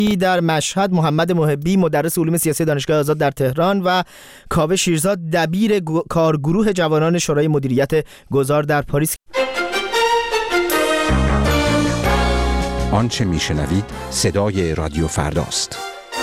در مشهد، محمد محبی مدرس علوم سیاسی دانشگاه آزاد در تهران و کاوه شیرزاد دبیر کارگروه جوانان شورای مدیریت گذار در پاریس. آنچه میشنوید صدای رادیو فرداست.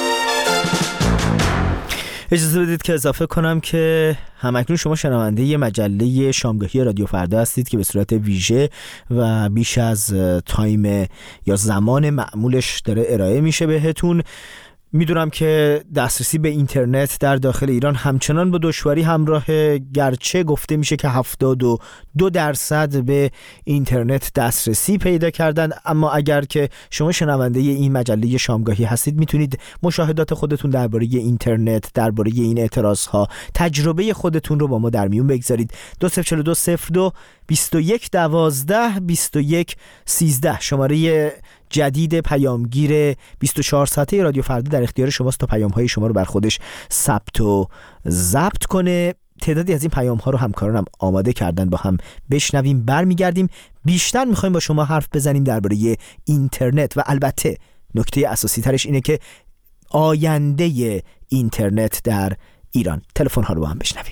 اجازه بدید که اضافه کنم که همکنون شما شنونده ی مجله شامگاهی رادیو فردا هستید که به صورت ویژه و بیش از تایم یا زمان معمولش داره ارائه میشه بهتون. میدونم که دسترسی به اینترنت در داخل ایران همچنان با دشواری همراه، گرچه گفته میشه که 72% به اینترنت دسترسی پیدا کردن، اما اگر که شما شنونده این مجله شامگاهی هستید میتونید مشاهدات خودتون درباره اینترنت، درباره این اعتراضها، تجربه خودتون رو با ما در میون بگذارید. 2042 21 12 21 13 شماره جدید پیامگیر 24 ساعته رادیو فردا در اختیار شماست تا پیام‌های شما رو بر خودش ثبت و ضبط کنه. تعدادی از این پیام‌ها رو همکارانم آماده کردن، با هم بشنویم. برمیگردیم بیشتر می‌خوایم با شما حرف بزنیم درباره اینترنت و البته نکته اساسی ترش اینه که آینده اینترنت در ایران. تلفن‌ها رو با هم بشنویم.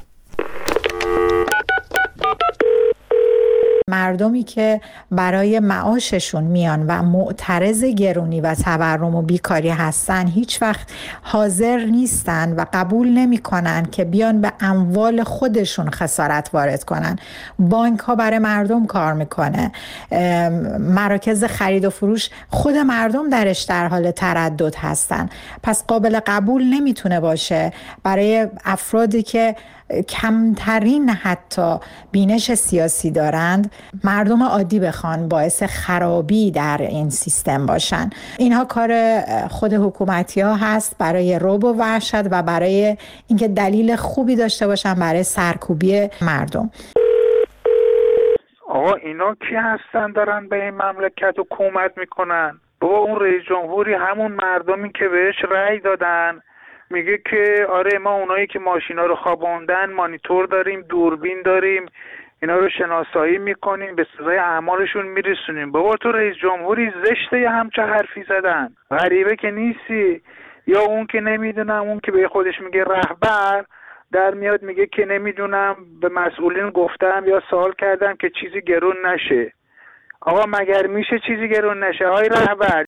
مردمی که برای معاششون میان و معترض گرونی و تورم و بیکاری هستن هیچ وقت حاضر نیستن و قبول نمی کنن که بیان به اموال خودشون خسارت وارد کنن. بانک ها برای مردم کار میکنه، مراکز خرید و فروش خود مردم درش در حال تردد هستن. پس قابل قبول نمیتونه باشه برای افرادی که کمترین حتی بینش سیاسی دارند، مردم عادی بخوان باعث خرابی در این سیستم باشن. اینها کار خود حکومتی ها هست برای رعب و وحشت و برای اینکه دلیل خوبی داشته باشن برای سرکوبی مردم. آقا اینا کی هستن دارن به این مملکت حکومت میکنن؟ بابا اون رئیس جمهوری همون مردمی که بهش رأی دادن میگه که آره ما اونایی که ماشینا رو خوابوندن مانیتور داریم، دوربین داریم، اینا رو شناسایی میکنیم، به سزای اعمالشون میرسونیم. بابا تو رئیس جمهوری زشته یا همچه حرفی زدن؟ غریبه که نیستی. یا اون که نمیدونم، اون که به خودش میگه رهبر در میاد میگه که نمیدونم به مسئولین گفتم یا سوال کردم که چیزی گرون نشه. آقا مگر میشه چیزی گرون نشه های رهبر؟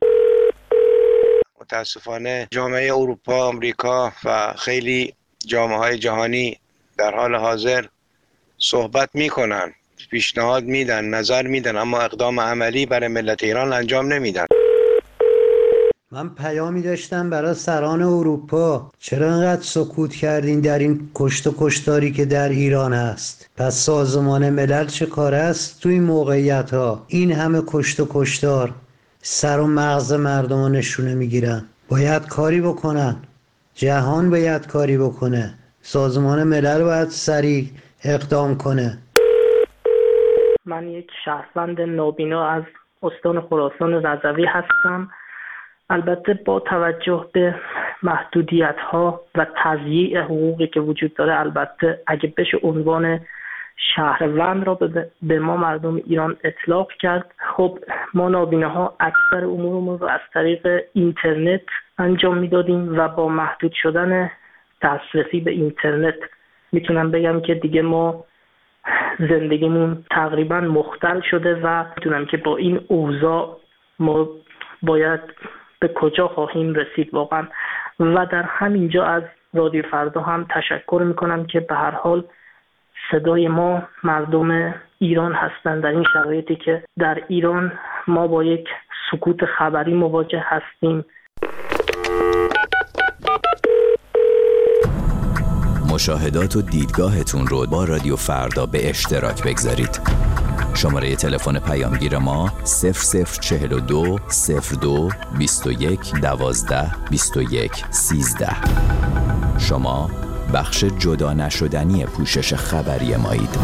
متاسفانه جامعه اروپا، آمریکا و خیلی جامعه‌های جهانی در حال حاضر صحبت میکنن، پیشنهاد میدن، نظر میدن، اما اقدام عملی برای ملت ایران انجام نمیدن. من پیامی داشتم برای سران اروپا، چرا انقدر سکوت کردین در این کشت و کشتاری که در ایران هست؟ پس سازمان ملل چه کار است تو این موقعیت ها؟ این همه کشت و کشتار سر و مغز مردم نشونه میگیرن. باید کاری بکنن، جهان باید کاری بکنه، سازمان ملل باید سریع اقدام کنه. من یک شهروند نابینا از استان خراسان رضوی هستم. البته با توجه به محدودیت‌ها و تضییع حقوقی که وجود داره، البته اگه بشه عنوان شهروند را به ما مردم ایران اطلاق کرد. خب ما نابیناها اکثر امورمون رو از طریق اینترنت انجام میدادیم و با محدود شدن دسترسی به اینترنت میتونم بگم که دیگه ما زندگیمون تقریبا مختل شده و میتونم که با این اوضاع ما باید به کجا خواهیم رسید واقعا. و در همینجا از رادیو فردا هم تشکر میکنم که به هر حال صدای ما مردم ایران هستند در این شرایطی که در ایران ما با یک سکوت خبری مواجه هستیم. مشاهدات و دیدگاهتون رو با رادیو فردا به اشتراک بگذارید. شماره تلفن پیامگیر ما 0042 02 21 12 21 13. شما بخش جدا نشدنی پوشش خبری مایید.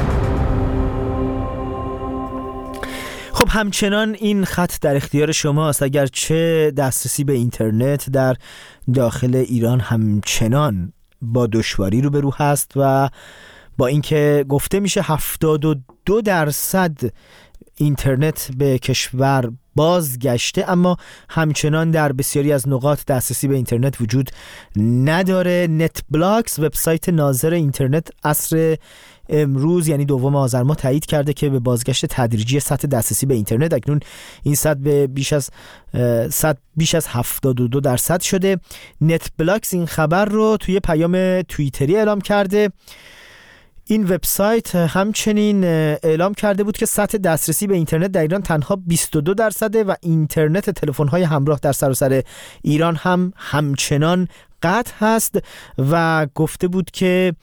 خب همچنان این خط در اختیار شماست. اگرچه دسترسی به اینترنت در داخل ایران همچنان با دشواری روبرو هست و با اینکه گفته میشه 72% اینترنت به کشور بازگشته، اما همچنان در بسیاری از نقاط دسترسی به اینترنت وجود نداره. نت بلاکس، وبسایت ناظر اینترنت عصر امروز یعنی 2 آذر ماه تایید کرده که به بازگشت تدریجی سطح دسترسی به اینترنت، اکنون این سطح به بیش از 72% شده. نت بلاکس این خبر رو توی پیام توییتری اعلام کرده. این وبسایت همچنین اعلام کرده بود که سطح دسترسی به اینترنت در ایران تنها 22% و اینترنت تلفن‌های همراه در سراسر ایران هم همچنان قطع هست و گفته بود که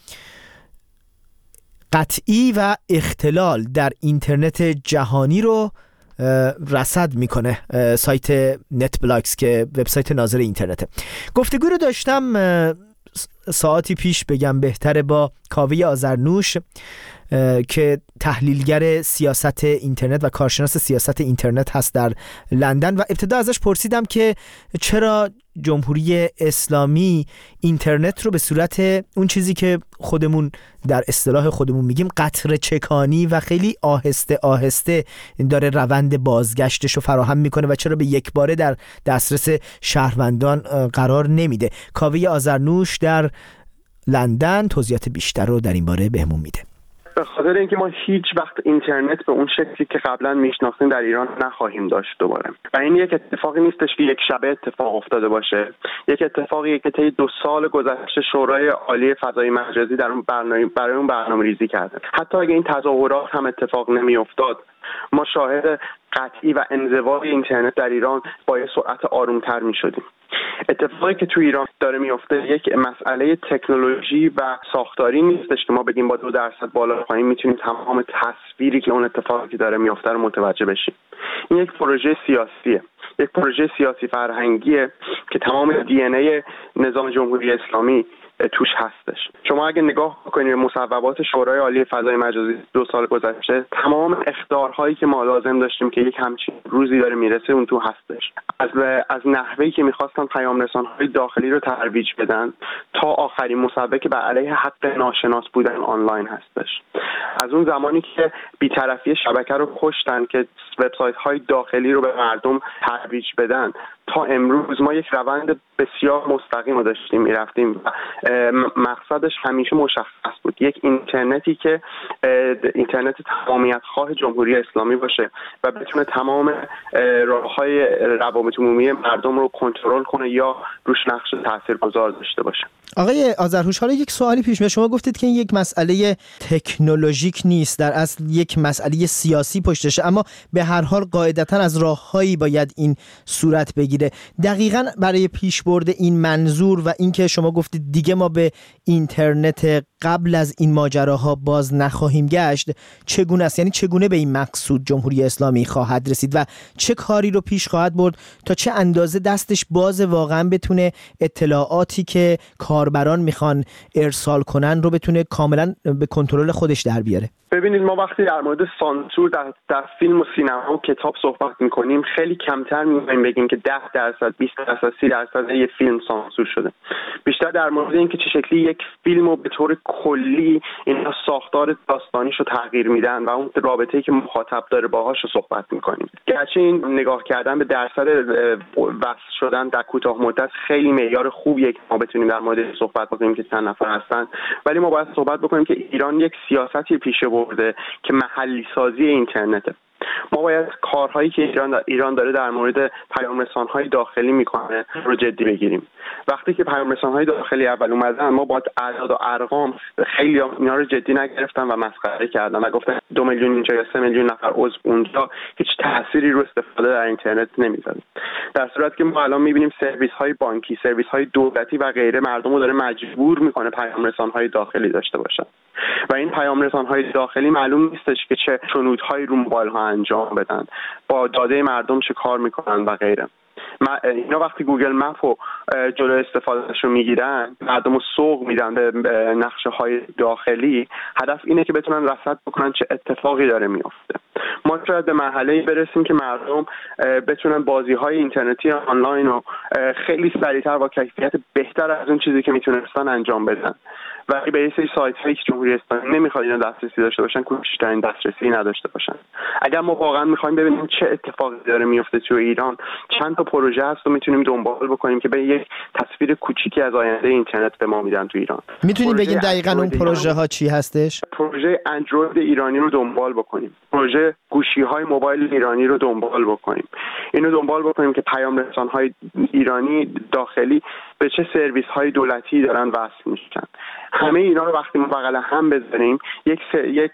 قطعی و اختلال در اینترنت جهانی رو رصد میکنه سایت نت بلاکس که وبسایت ناظر اینترنته. گفتگو رو داشتم ساعتی پیش بگم بهتره با کاوه آذرنوش که تحلیلگر سیاست اینترنت و کارشناس سیاست اینترنت هست در لندن و ابتدا ازش پرسیدم که چرا جمهوری اسلامی اینترنت رو به صورت اون چیزی که خودمون در اصطلاح خودمون میگیم قطره چکانی و خیلی آهسته آهسته داره روند بازگشتش رو فراهم میکنه و چرا به یک باره در دسترس شهروندان قرار نمیده. کاوه آذرنوش در لندن توضیحات بیشتر رو در این باره بهمون میده. به خاطر اینکه ما هیچ وقت اینترنت به اون شکلی که قبلا میشناختیم در ایران نخواهیم داشت دوباره، و این یک اتفاقی نیستش که یک شبه اتفاق افتاده باشه. یک اتفاقی که طی 2 سال گذشته شورای عالی فضای مجازی در اون برای اون برنامه‌ریزی کرده. حتی اگه این تظاهرات هم اتفاق نمیافتاد، ما شاهد قطعی و انزوای اینترنت در ایران با یه سرعت آرومتر میشدیم. اتفاقی که تو ایران داره میفته یک مسئله تکنولوژی و ساختاری نیستش که ما بگیم با 2% بالا پایین میتونیم تمام تصویری که اون اتفاقی که داره میفته رو متوجه بشیم. این یک پروژه سیاسیه، یک پروژه سیاسی فرهنگیه که تمام دی ان ای نظام جمهوری اسلامی توش هستش. شما اگه نگاه کنید مصوبات شورای عالی فضای مجازی 2 سال گذشته، تمام اخطارهایی که ما لازم داشتیم که یک همچین روزی داره میرسه اون تو هستش. از نحوهی که میخواستن پیام رسان‌های داخلی رو ترویج بدن تا آخرین مصوبه که بر علیه حق ناشناس بودن آنلاین هستش. از اون زمانی که بی‌طرفی شبکه رو کشتن که وبسایت‌های داخلی رو به مردم ترویج بدن تا امروز ما یک روند بسیار مستقیم رو داشتیم میرفتیم و مقصدش همیشه مشخص بود، یک اینترنتی که اینترنت تمامیت خواه جمهوری اسلامی باشه و بتونه تمام راه‌های روابط عمومی مردم رو کنترل کنه یا روش نقش تاثیرگذار داشته باشه. آقای آذرهوش، حالا یک سوالی پیش میاد. شما گفتید که این یک مسئله تکنولوژیک نیست، در اصل یک مسئله سیاسی پشتشه، اما به هر حال قاعدتاً از راههایی باید این صورت بگیره. دقیقاً برای پیشبرد این منظور و اینکه شما گفتید دیگه ما به اینترنت قبل از این ماجراها باز نخواهیم گشت، چگونه است؟ یعنی چگونه به این مقصود جمهوری اسلامی خواهد رسید و چه کاری رو پیش خواهد برد تا چه اندازه دستش باز واقعا بتونه اطلاعاتی که کاربران میخوان ارسال کنن رو بتونه کاملا به کنترل خودش در بیاره؟ ببینید، ما وقتی در مورد سانسور در فیلم و سینما و کتاب صحبت میکنیم خیلی کمتر می‌خوایم بگیم که 10%، 20%، 30% یه فیلم سانسور شده. بیشتر در مورد اینکه چه شکلی یک فیلم رو به طور کلی اینا ساختار داستانیش رو تغییر میدن و اون رابطه‌ای که مخاطب داره باهاش رو صحبت میکنیم. گرچه این نگاه کردن به درصد وصل شدن در کوتاه مدت خیلی معیار خوبیه که ما بتونیم در مورد صحبت بکنیم که چند نفر هستن، ولی ما باید صحبت بکنیم که ایران یک سیاستی پیش برده که محلی سازی اینترنته. ما باید کارهایی که ایران داره در مورد پیام رسان‌های داخلی میکنه رو جدی بگیریم. وقتی که پیام رسان‌های داخلی اول اومدن، ما باید اعداد و ارقام خیلی اینا رو جدی نگرفتن و مسخره کردن و گفتن 2 میلیون اینجا یا 3 میلیون نفر عضو اونجا هیچ تأثیری رو استفاده در اینترنت نمیذاره. در صورتی که ما الان میبینیم سرویس‌های بانکی، سرویس‌های دولتی و غیره مردم رو داره مجبور میکنه پیام رسان‌های داخلی داشته باشن و این پیام رسان‌های داخلی معلوم نیستش که چه شنودهایی رو موبایل‌ها انجام بدن، با داده مردم چه کار میکنن و غیره. اینا وقتی گوگل مپ رو جلو استفادهش رو میگیرن، مردم رو سوق میدن به نقشه های داخلی، هدف اینه که بتونن رصد بکنن چه اتفاقی داره میفته. ما شاید به مرحله‌ای برسیم که مردم بتونن بازی‌های اینترنتی آنلاین رو خیلی سریعتر با کیفیت بهتر از اون چیزی که میتونستن انجام بدن. ولی به یه سری سایت‌هایی که جمهوری اسلامی نمیخواد اینا دسترسی داشته باشن، کوچکترین دسترسی نداشته باشن. اگر ما واقعا میخوایم ببینیم چه اتفاقی داره میفته تو ایران، چند تا پروژه هست و میتونیم دنبال بکنیم که به یک تصویر کوچیکی از آینده اینترنت به ما میدن تو ایران. میتونیم بگین دقیقاً اون پروژه ها چی هستش؟ پروژه اندروید ایرانی رو دنبال بکنیم، پروژه گوشی‌های موبایل ایرانی رو دنبال بکنیم. اینو دنبال بکنیم که پیام رسان‌های ایرانی داخلی به چه سرویس‌های دولتی دارن وصل میشن. همه اینا رو وقتی ما بغل هم بذاریم، یک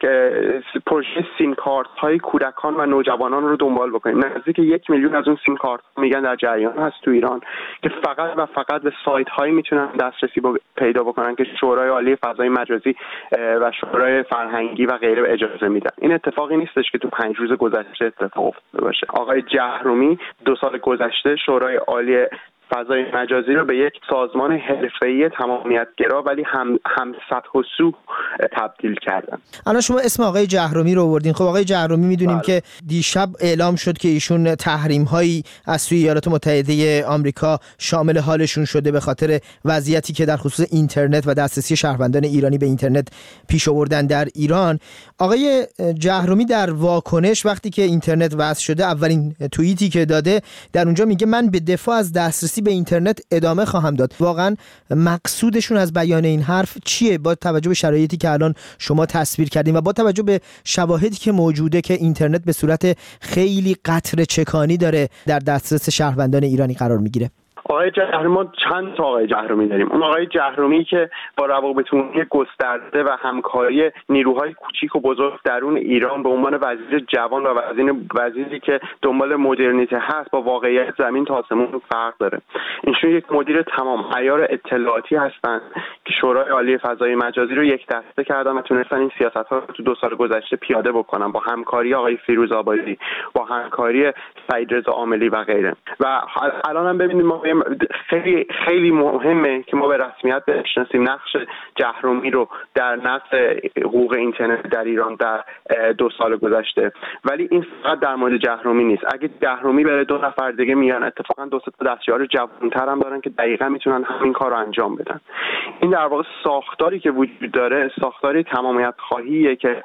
پروژه سیم کارت های کودکان و نوجوانان رو دنبال بکنیم. نزدیک 1 میلیون از اون سیم کارت میگن در جریان هست تو ایران که فقط و فقط به سایت هایی میتونن دسترسی پیدا بکنن که شورای عالی فضای مجازی و شورای فرهنگی و غیره اجازه میدن. این اتفاقی نیستش که تو 5 روز گذشته اتفاق افتاده باشه. آقای جهرومی 2 سال گذشته شورای عالی فضای مجازی رو به یک سازمان حرفه‌ای تمامیت‌گرا ولی هم سطح و سو تبدیل کردن. الان شما اسم آقای جهرومی رو آوردین. خب آقای جهرومی میدونیم که دیشب اعلام شد که ایشون تحریم‌هایی از سوی ایالات متحده آمریکا شامل حالشون شده به خاطر وضعیتی که در خصوص اینترنت و دسترسی شهروندان ایرانی به اینترنت پیش آوردن در ایران. آقای جهرومی در واکنش وقتی که اینترنت وصل شده، اولین توییتی که داده در اونجا میگه من به دفاع از دسترسی به اینترنت ادامه خواهم داد. واقعا مقصودشون از بیان این حرف چیه با توجه به شرایطی که الان شما تصویر کردین و با توجه به شواهدی که موجوده که اینترنت به صورت خیلی قطره چکانی داره در دسترس شهروندان ایرانی قرار میگیره؟ آقای جهرومی، ما چند تا آقای جهرومی داریم. اون آقای جهرومی که با روابط‌عمومی گسترده و همکاری نیروهای کوچیک و بزرگ درون ایران به عنوان وزیر جوان و وزیری که دنبال مدرنیته هست با واقعیت زمین تا آسمون فرق داره. اینشون یک مدیر تمام عیار اطلاعاتی هستن که شورای عالی فضای مجازی رو یک دسته کردن و تونستن این سیاست‌ها رو تو 2 سال گذشته پیاده بکنن با همکاری آقای فیروز آبادی، با همکاری سعید رضا عاملی و غیره. و الان هم ببینید ما خیلی خیلی مهمه که ما به رسمیت بشناسیم نقش جهرومی رو در نقض حقوق اینترنت در ایران در 2 سال گذشته. ولی این فقط در مورد جهرومی نیست. اگه جهرومی بره 2 نفر دیگه میان، اتفاقا 2 تا دستیار جوان‌تر هم دارن که دقیقاً میتونن همین کار رو انجام بدن. این در واقع ساختاری که وجود داره ساختاری تمامیت خواهیه که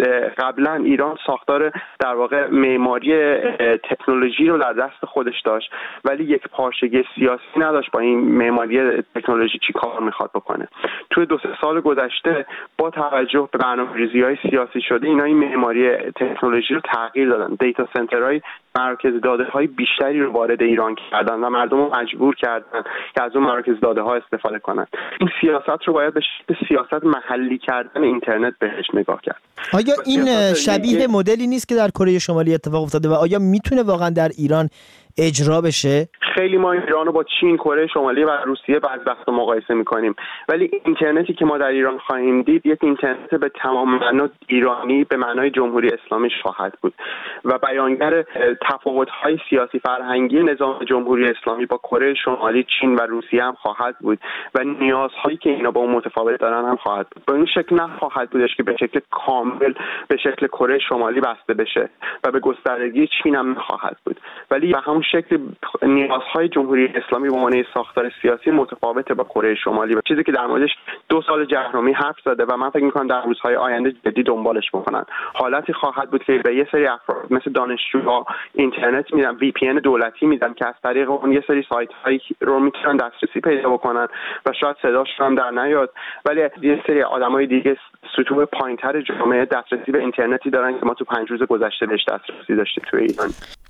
قبلا ایران ساختار در واقع معماری تکنولوژی رو در دست خودش داشت ولی یک پارچگی سیاسی نداشت با این معماری تکنولوژی چی کار میخواد بکنه. توی 2 سال گذشته با توجه به برنامه‌ریزی‌های سیاسی شده اینا این معماری تکنولوژی رو تغییر دادن. دیتا سنترهای مراکز داده‌های بیشتری رو وارد ایران کردن و مردم رو مجبور کردن که از اون مراکز داده‌ها استفاده کنن. این سیاست رو باید به شکل سیاست محلی کردن اینترنت بهش نگاه کرد. آیا این شبیه مدلی نیست که در کره شمالی اتفاق افتاده و آیا میتونه واقعا در ایران اجرا بشه؟ خیلی ما ایران رو با چین، کره شمالی و روسیه بعضی وقتا مقایسه می‌کنیم ولی اینترنتی که ما در ایران خواهیم دید یک اینترنت به تمام معنا ایرانی به معنای جمهوری اسلامی خواهد بود و بیانگر تفاوت‌های سیاسی فرهنگی نظام جمهوری اسلامی با کره شمالی، چین و روسیه هم خواهد بود و نیازهایی که اینا با اون متفاوت دارن هم خواهد بود. به این شکل نخواهد بودش که به شکل کامل به شکل کره شمالی بسته بشه و به گستردگی چین هم نخواهد بود ولی به همون شکل نیازهای جمهوری اسلامی به عنوان ساختار سیاسی متفاوته با کره شمالی و چیزی که در موردش 2 سال جهرومی حرف زده و من فکر می‌کنم در روزهای آینده جدی دنبالش بکنن. حالتی خواهد بود که به یه سری افراد مثل دانشجوها اینترنت میدن، وی پی ان دولتی میدن که از طریق اون یه سری سایت‌هایی رو میتونن دسترسی پیدا بکنن و شاید صداشون هم در نیاد ولی یه سری آدمای دیگه سطوح پایین‌تر جامعه دسترسی به اینترنتی دارن که ما تو 5 روز گذشته بهش دسترسی داشتیم توی ایران.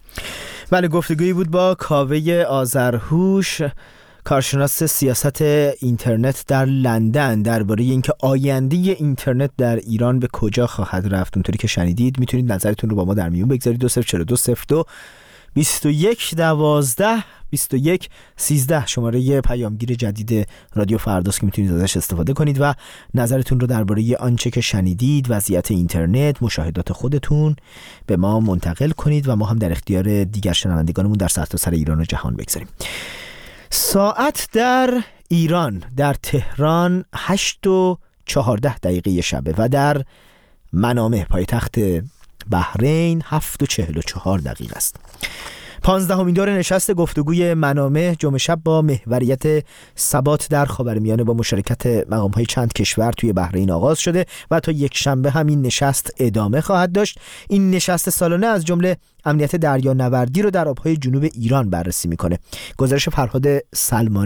بله، گفتگویی بود با کاوه آذرهوش، کارشناس سیاست اینترنت در لندن، درباره اینکه آینده اینترنت در ایران به کجا خواهد رفت. اونطوری که شنیدید میتونید نظرتون رو با ما در میون بگذارید. 204202 2112-2113 شماره پیامگیر جدید رادیو فرداست که میتونید ازش استفاده کنید و نظرتون رو درباره آنچه که شنیدید، وضعیت اینترنت، مشاهدات خودتون به ما منتقل کنید و ما هم در اختیار دیگر شنوندگانمون در سرتاسر ایران و جهان بگذاریم. ساعت در ایران، در تهران 8:14 شبه و در منامه پایتخت بحرین 7:44 است. 15مین دور نشست گفتگوی منامه جمعه شب با محوریت ثبات در خاورمیانه با مشارکت مقام‌های چند کشور توی بحرین آغاز شده و تا یک شنبه همین نشست ادامه خواهد داشت. این نشست سالانه از جمله امنیت دریانوردی رو در آبهای جنوب ایران بررسی میکنه. گزارش فرهاد سلمانی